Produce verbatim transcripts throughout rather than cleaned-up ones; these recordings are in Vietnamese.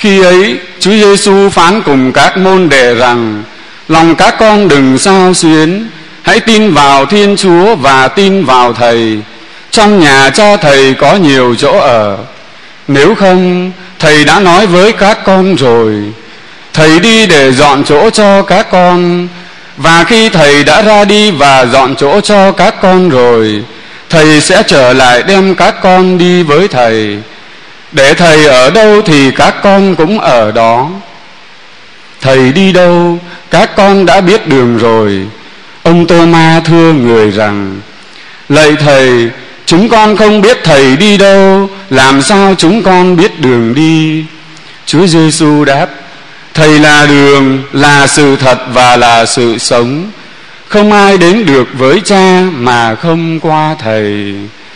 Khi ấy Chúa Giêsu phán cùng các môn đệ rằng: lòng các con đừng xao xuyến, hãy tin vào Thiên Chúa và tin vào Thầy. Trong nhà Cha Thầy có nhiều chỗ ở, nếu không Thầy đã nói với các con rồi. Thầy đi để dọn chỗ cho các con, và khi Thầy đã ra đi và dọn chỗ cho các con rồi, Thầy sẽ trở lại đem các con đi với Thầy. Để Thầy ở đâu thì các con cũng ở đó. Thầy đi đâu, các con đã biết đường rồi. Ông Tô-ma thưa người rằng: lạy Thầy, chúng con không biết Thầy đi đâu, làm sao chúng con biết đường đi? Chúa Giêsu đáp: Thầy là đường, là sự thật và là sự sống. Không ai đến được với Cha mà không qua Thầy.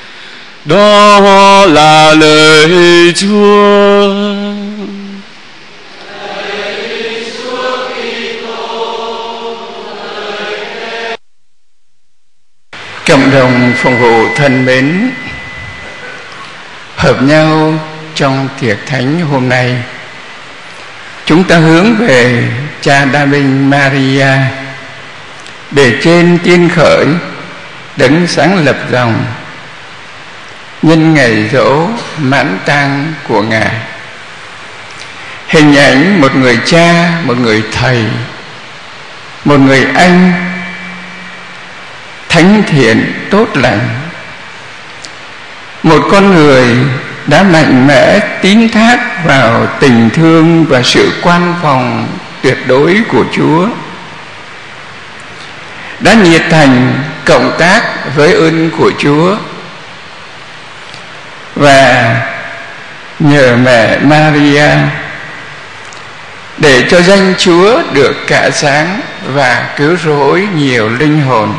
Đó là lời Chúa. Cộng đồng phục vụ thân mến, hợp nhau trong tiệc thánh hôm nay, chúng ta hướng về Cha Đa Vinh Maria để trên tiên khởi đấng sáng lập dòng, nhân ngày giỗ mãn tang của Ngài. Hình ảnh một người cha, một người thầy, một người anh thánh thiện tốt lành, một con người đã mạnh mẽ tín thác vào tình thương và sự quan phòng tuyệt đối của Chúa, đã nhiệt thành cộng tác với ơn của Chúa, và nhờ mẹ Maria để cho danh Chúa được cả sáng và cứu rỗi nhiều linh hồn.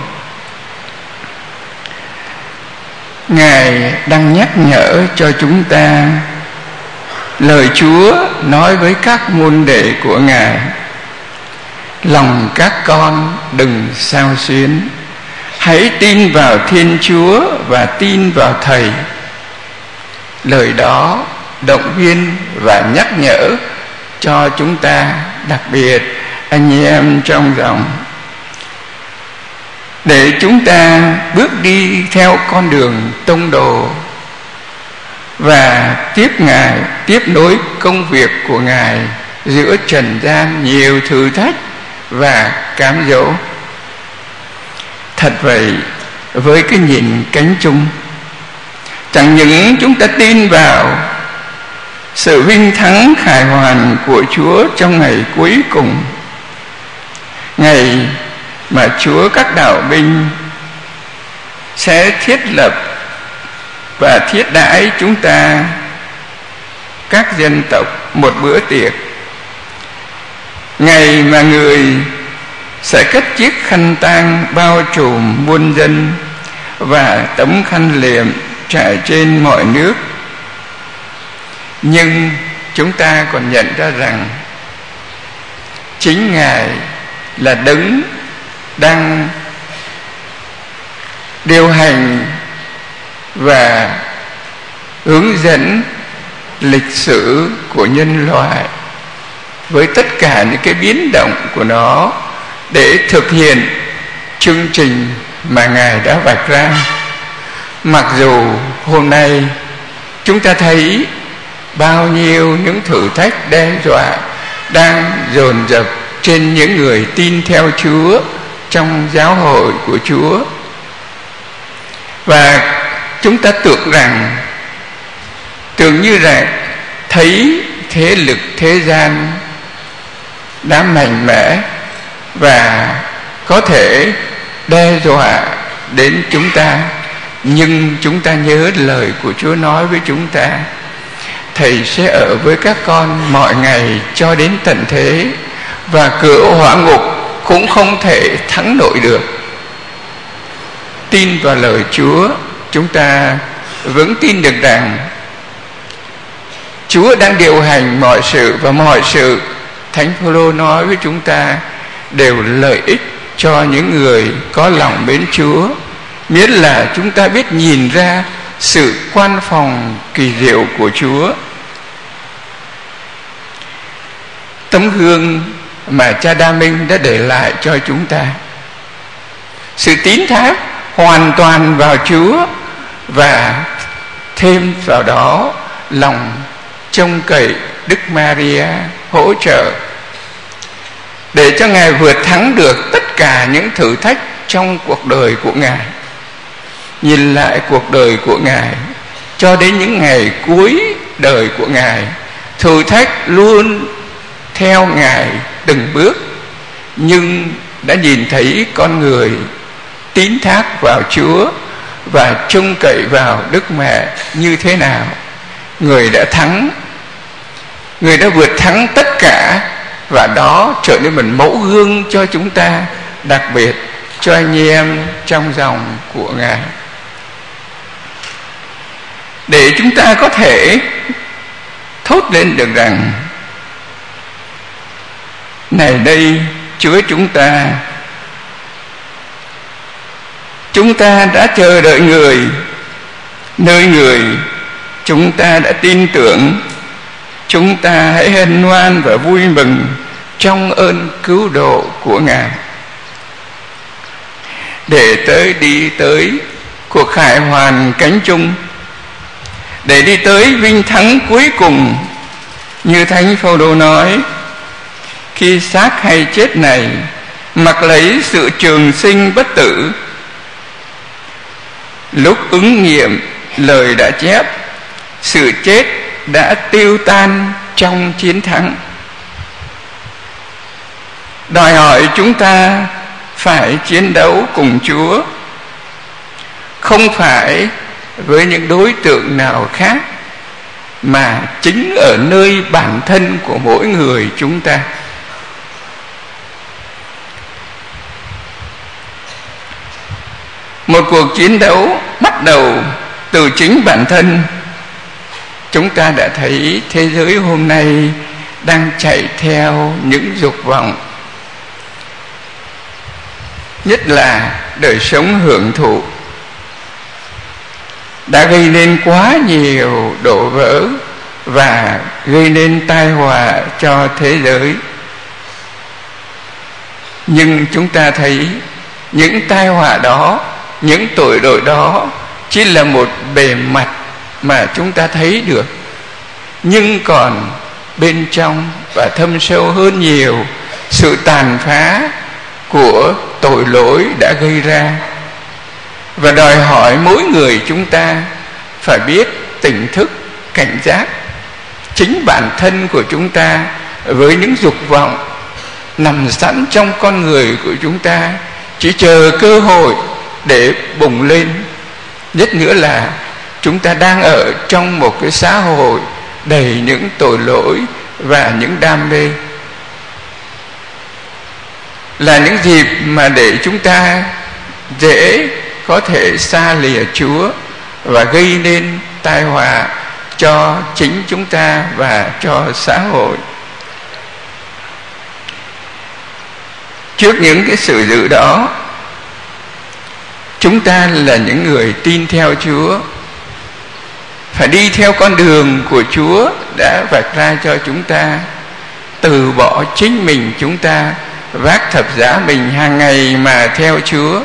Ngài đang nhắc nhở cho chúng ta lời Chúa nói với các môn đệ của Ngài: lòng các con đừng xao xuyến, hãy tin vào Thiên Chúa và tin vào Thầy. Lời đó động viên và nhắc nhở cho chúng ta, đặc biệt anh em trong dòng, để chúng ta bước đi theo con đường tông đồ và tiếp Ngài, tiếp nối công việc của Ngài giữa trần gian nhiều thử thách và cám dỗ. Thật vậy, với cái nhìn cánh chung, chẳng những chúng ta tin vào sự vinh thắng khải hoàn của Chúa trong ngày cuối cùng, ngày mà Chúa các đạo binh sẽ thiết lập và thiết đãi chúng ta các dân tộc một bữa tiệc, ngày mà người sẽ cất chiếc khăn tang bao trùm muôn dân và tấm khăn liệm trải trên mọi nước. Nhưng chúng ta còn nhận ra rằng chính Ngài là đấng đang điều hành và hướng dẫn lịch sử của nhân loại với tất cả những cái biến động của nó để thực hiện chương trình mà Ngài đã vạch ra. Mặc dù hôm nay chúng ta thấy bao nhiêu những thử thách đe dọa đang dồn dập trên những người tin theo Chúa trong giáo hội của Chúa, và chúng ta tưởng rằng tưởng như là thấy thế lực thế gian đã mạnh mẽ và có thể đe dọa đến chúng ta. Nhưng chúng ta nhớ lời của Chúa nói với chúng ta: Thầy sẽ ở với các con mọi ngày cho đến tận thế, và cửa hỏa ngục cũng không thể thắng nổi được. Tin vào lời Chúa, chúng ta vững tin được rằng Chúa đang điều hành mọi sự, và mọi sự, Thánh Phaolô nói với chúng ta, đều lợi ích cho những người có lòng mến Chúa, miễn là chúng ta biết nhìn ra sự quan phòng kỳ diệu của Chúa. tấm gương mà cha Đa Minh đã để lại cho chúng ta. Sự tín thác hoàn toàn vào Chúa và thêm vào đó lòng trông cậy Đức Maria hỗ trợ để cho Ngài vượt thắng được tất cả những thử thách trong cuộc đời của Ngài. Nhìn lại cuộc đời của Ngài cho đến những ngày cuối đời của Ngài, thử thách luôn theo Ngài từng bước, nhưng đã nhìn thấy con người tín thác vào Chúa và trông cậy vào Đức Mẹ như thế nào. Người đã thắng, người đã vượt thắng tất cả, và đó trở nên một mẫu gương cho chúng ta, đặc biệt cho anh em trong dòng của Ngài. Để chúng ta có thể thốt lên được rằng: này đây Chúa chúng ta, chúng ta đã chờ đợi người, nơi người chúng ta đã tin tưởng. Chúng ta hãy hân hoan và vui mừng trong ơn cứu độ của Ngài, để tới đi tới cuộc khải hoàn cánh chung, để đi tới vinh thắng cuối cùng. Như Thánh Phao-lô nói: khi xác hay chết này mặc lấy sự trường sinh bất tử. Lúc ứng nghiệm lời đã chép, sự chết đã tiêu tan trong chiến thắng. Đòi hỏi chúng ta phải chiến đấu cùng Chúa, không phải với những đối tượng nào khác, mà chính ở nơi bản thân của mỗi người chúng ta. Một cuộc chiến đấu bắt đầu từ chính bản thân. Chúng ta đã thấy thế giới hôm nay đang chạy theo những dục vọng, nhất là đời sống hưởng thụ, đã gây nên quá nhiều đổ vỡ và gây nên tai họa cho thế giới. Nhưng chúng ta thấy những tai họa đó, những tội lỗi đó chỉ là một bề mặt mà chúng ta thấy được, nhưng còn bên trong và thâm sâu hơn nhiều sự tàn phá của tội lỗi đã gây ra. Và đòi hỏi mỗi người chúng ta phải biết tỉnh thức, cảnh giác chính bản thân của chúng ta với những dục vọng nằm sẵn trong con người của chúng ta, chỉ chờ cơ hội để bùng lên. Nhất nữa là chúng ta đang ở trong một cái xã hội đầy những tội lỗi và những đam mê, là những dịp mà để chúng ta dễ có thể xa lìa Chúa và gây nên tai họa cho chính chúng ta và cho xã hội. Trước những cái sự dự đó, chúng ta là những người tin theo Chúa phải đi theo con đường của Chúa đã vạch ra cho chúng ta, từ bỏ chính mình chúng ta, vác thập giá mình hàng ngày mà theo Chúa.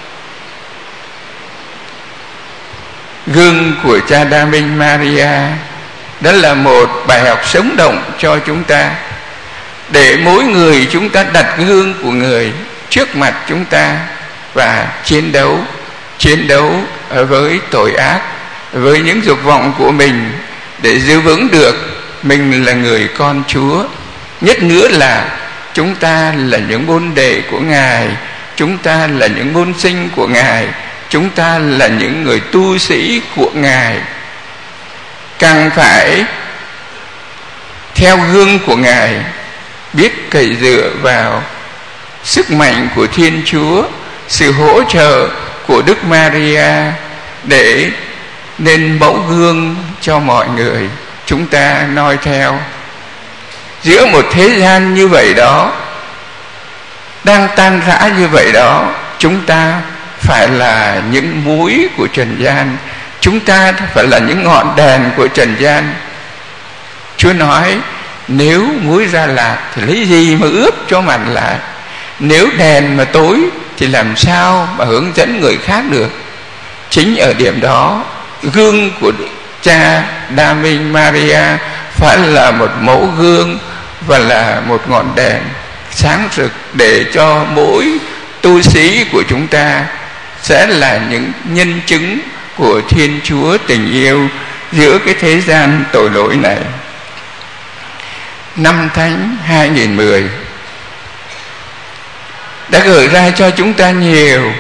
Gương của cha Đa Minh Maria đó là một bài học sống động cho chúng ta, để mỗi người chúng ta đặt gương của người trước mặt chúng ta và chiến đấu chiến đấu với tội ác, với những dục vọng của mình, để giữ vững được mình là người con Chúa. Nhất nữa là chúng ta là những môn đệ của Ngài, chúng ta là những môn sinh của Ngài, chúng ta là những người tu sĩ của Ngài, càng phải theo gương của Ngài, biết cậy dựa vào sức mạnh của Thiên Chúa, sự hỗ trợ của Đức Maria, để nên mẫu gương cho mọi người chúng ta noi theo. Giữa một thế gian như vậy đó, đang tan rã như vậy đó, chúng ta phải là những mũi của trần gian, chúng ta phải là những ngọn đèn của trần gian. Chúa nói nếu muối ra lạc thì lấy gì mà ướp cho mặn lại? Nếu đèn mà tối thì làm sao mà hướng dẫn người khác được? Chính ở điểm đó, gương của cha Đa Minh Maria phải là một mẫu gương và là một ngọn đèn sáng rực, để cho mỗi tu sĩ của chúng ta sẽ là những nhân chứng của Thiên Chúa tình yêu giữa cái thế gian tội lỗi này. Năm Thánh hai nghìn mười đã gợi ra cho chúng ta nhiều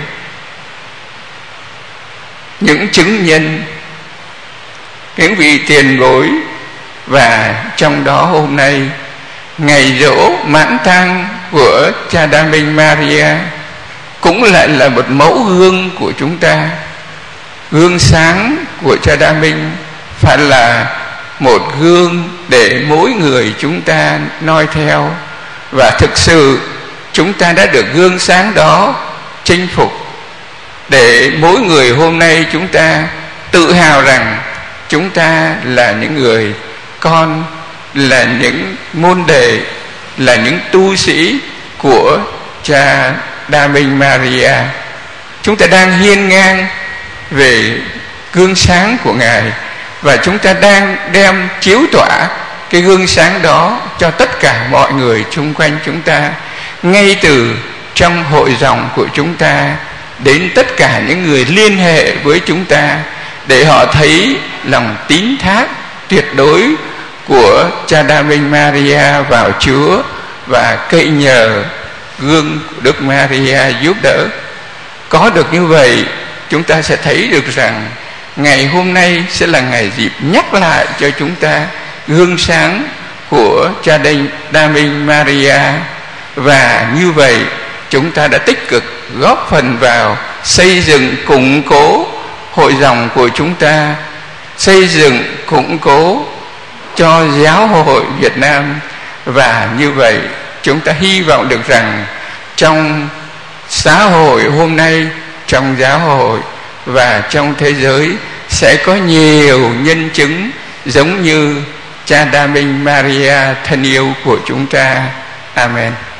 những chứng nhân, những vị tiền bối, và trong đó hôm nay ngày giỗ mãn tang của cha Đa Minh Maria cũng lại là một mẫu gương của chúng ta. Gương sáng của cha Đa Minh phải là một gương để mỗi người chúng ta noi theo, và thực sự chúng ta đã được gương sáng đó chinh phục, để mỗi người hôm nay chúng ta tự hào rằng chúng ta là những người con, là những môn đệ, là những tu sĩ của cha Đa Minh Maria. Chúng ta đang hiên ngang về gương sáng của Ngài, và chúng ta đang đem chiếu tỏa cái gương sáng đó cho tất cả mọi người xung quanh chúng ta, ngay từ trong hội dòng của chúng ta đến tất cả những người liên hệ với chúng ta, để họ thấy lòng tín thác tuyệt đối của cha Đa Minh Maria vào Chúa, và cậy nhờ gương của Đức Maria giúp đỡ. Có được như vậy, chúng ta sẽ thấy được rằng ngày hôm nay sẽ là ngày dịp nhắc lại cho chúng ta gương sáng của cha Đa Minh Maria, và như vậy chúng ta đã tích cực góp phần vào xây dựng củng cố hội dòng của chúng ta, xây dựng củng cố cho giáo hội Việt Nam. Và như vậy chúng ta hy vọng được rằng trong xã hội hôm nay, trong giáo hội và trong thế giới sẽ có nhiều nhân chứng giống như cha Đa Minh Maria thân yêu của chúng ta. Amen.